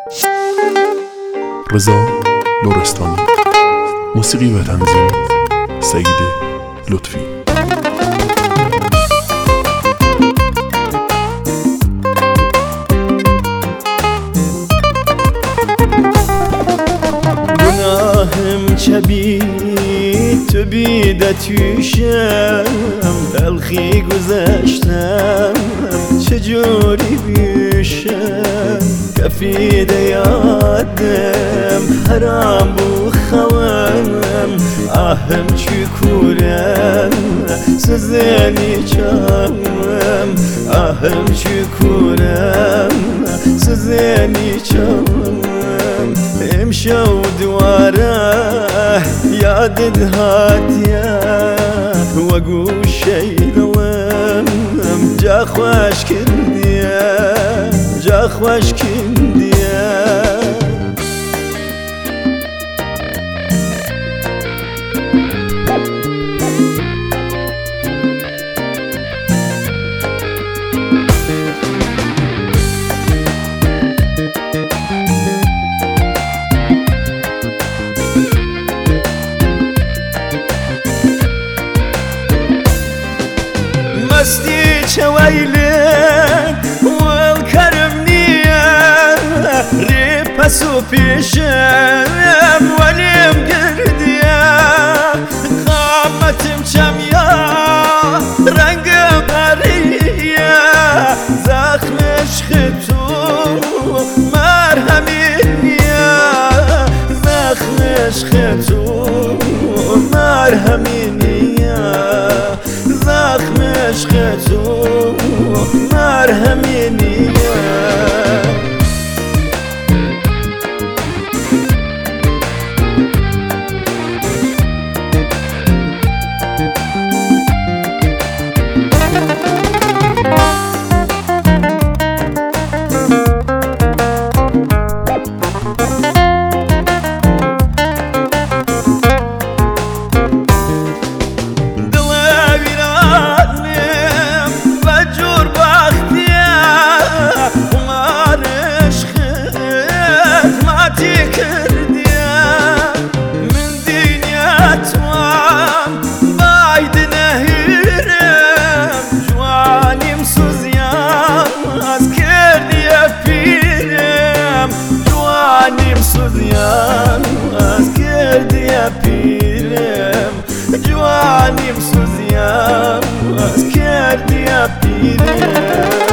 رضا لرستانی. موسیقی و تنظیم سعید لطفی. گناهم چبی تو بیده توشم، تلخی گذشتم چجوری بیشم، کفیده یادم حرام بو خوام، آهم چی کورم سزنی چامم، آهم چی کورم سزنی چامم. امشو دواره یادت هاتیا وگو شیدلم جا خوش کردیا، جا خوش کردیا. مستی چویلن والکرم نیا ری پسو پیشم ولیم گردیا، قامتم چمیا رنگ بریا، زخمش خطو مرهمی نیا، زخمش خطو مرهمی نیا، زخمش خطو مرهمی نیا. جوانیم سوزیم از کردی پیرم.